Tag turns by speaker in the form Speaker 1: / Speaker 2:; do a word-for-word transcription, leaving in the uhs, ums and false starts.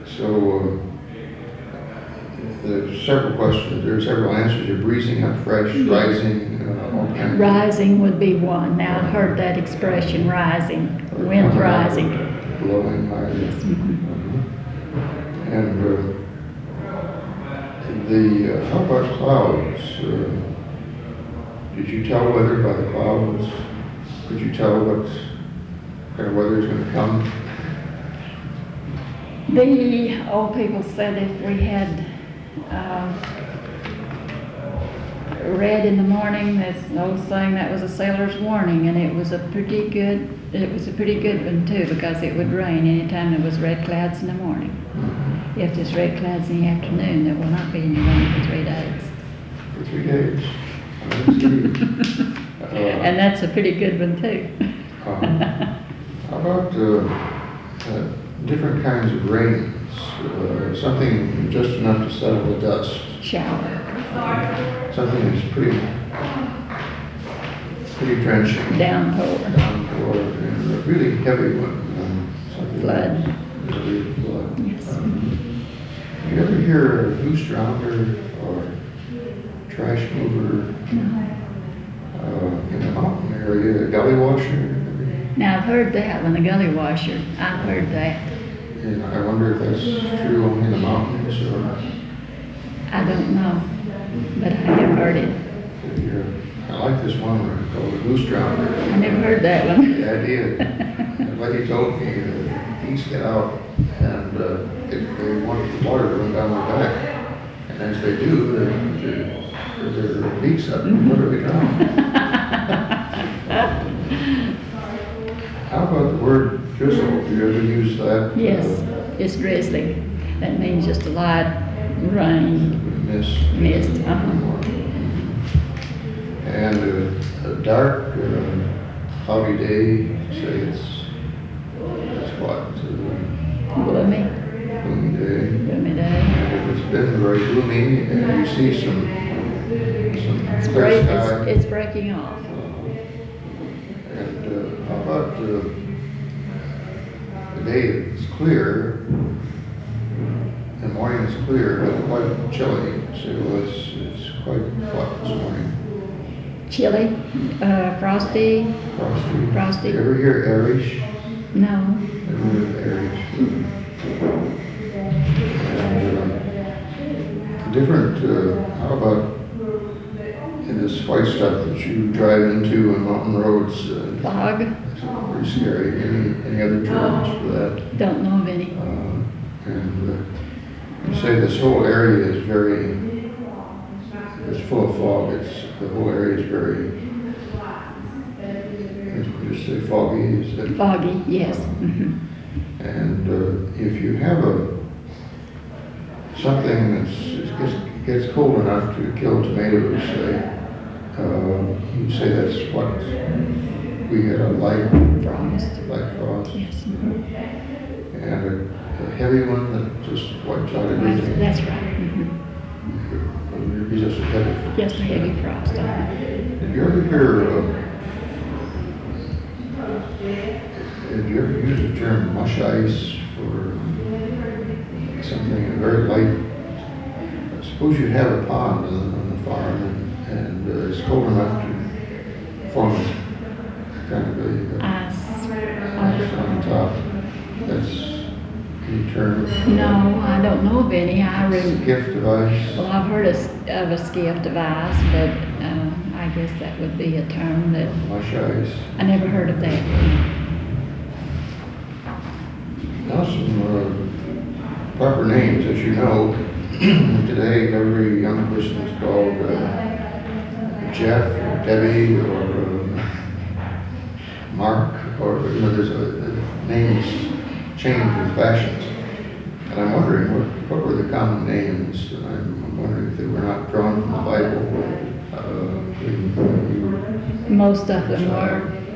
Speaker 1: So uh, there's several questions. There's several answers. You're breezing up fresh,
Speaker 2: Yeah.
Speaker 1: rising, uh, all kinds.
Speaker 2: Rising would be one. Now I've heard that expression, rising, wind rising.
Speaker 1: Blowing high.
Speaker 2: Mhm.
Speaker 1: And uh, the, uh, how about clouds? Uh, did you tell weather by the clouds? Could you tell what kind of weather is going to come?
Speaker 2: The old people said if we had uh, red in the morning, there's an old saying that was a sailor's warning, and it was a pretty good, it was a pretty good one too, because it would rain anytime there was red clouds in the morning.
Speaker 1: Mm-hmm.
Speaker 2: If there's red clouds in the afternoon, there will not be any rain for three days.
Speaker 1: For three days. I see. uh,
Speaker 2: And that's a pretty good one too.
Speaker 1: uh, how about uh, uh, different kinds of rains? Uh, something just enough to settle the dust.
Speaker 2: Shower.
Speaker 1: Something that's pretty, pretty drenching.
Speaker 2: Downpour.
Speaker 1: Downpour, and a really heavy one. Um, something
Speaker 2: Flood.
Speaker 1: Like really flood.
Speaker 2: Yes.
Speaker 1: Um, you ever hear a goose drowner or trash mover
Speaker 2: No.
Speaker 1: uh, in the mountain area, a gully washer?
Speaker 2: Now I've heard that one, the gully washer. I've heard that.
Speaker 1: And I wonder if that's true only in the mountains or not.
Speaker 2: I don't know, but I have heard it.
Speaker 1: I like this one called the goose drowner.
Speaker 2: I never heard that one.
Speaker 1: The idea, the lady told me uh, geese get out and uh, if they want the water to run down their back, and as they do, their, their, their beaks up and literally drown. How about the word drizzle? Do you ever use that?
Speaker 2: Yes,
Speaker 1: Uh,
Speaker 2: it's drizzling. That means just a light rain,
Speaker 1: mist.
Speaker 2: mist. Uh-huh.
Speaker 1: And uh, a dark, uh, cloudy day, say it's, it's what? Uh,
Speaker 2: Gloomy,
Speaker 1: gloomy day.
Speaker 2: gloomy day.
Speaker 1: And if it's been very gloomy and you see some, some
Speaker 2: It's,
Speaker 1: clear
Speaker 2: break,
Speaker 1: sky.
Speaker 2: it's, it's breaking off.
Speaker 1: And uh, how about uh, the day is clear, the morning is clear, but quite chilly. So it's, it's quite hot this morning.
Speaker 2: Chilly, uh, frosty,
Speaker 1: Frosty.
Speaker 2: Frosty.
Speaker 1: You ever hear Arish?
Speaker 2: no.
Speaker 1: Never heard Arish. And uh, different, uh, how about in this white stuff that you drive into on mountain roads? Uh,
Speaker 2: Fog,
Speaker 1: It's pretty scary. Any, any other terms for that?
Speaker 2: don't know of any.
Speaker 1: Uh, and uh, you say this whole area is very, it's full of fog. It's, the whole area is very, you just say foggy, is that?
Speaker 2: Foggy, yes. Mhm.
Speaker 1: And uh, if you have a, something that's, it gets, gets cold enough to kill tomatoes, say, uh, you say that's what we get a light,
Speaker 2: Frost,
Speaker 1: light frost.
Speaker 2: yes. Mhm.
Speaker 1: And a, a heavy one that just wipes out
Speaker 2: That's,
Speaker 1: everything.
Speaker 2: that's right. Mhm.
Speaker 1: It'd be just a heavy.
Speaker 2: Just a heavy frost. Uh-huh.
Speaker 1: Did you ever hear, uh, did you ever use the term mush ice for something very light? Suppose you have a pond on the, on the farm and, and uh, it's cold enough to form a kind of a uh,
Speaker 2: Ice.
Speaker 1: ice on top. That's any term?
Speaker 2: No, I don't know of any. I re-
Speaker 1: Gift of ice.
Speaker 2: well, I've heard of, of a skiff device, but um, I guess that would be a term that
Speaker 1: Mush ice.
Speaker 2: I never heard of that.
Speaker 1: Now some uh, proper names, as you know. Today, every young person is called uh, Jeff, or Debbie, or uh, Mark, or you know, there's a, a names change with fashions. And I'm wondering what, what were the common names? And I'm, I'm wondering if they were not drawn from the Bible. Uh, we, we were
Speaker 2: Most of them were.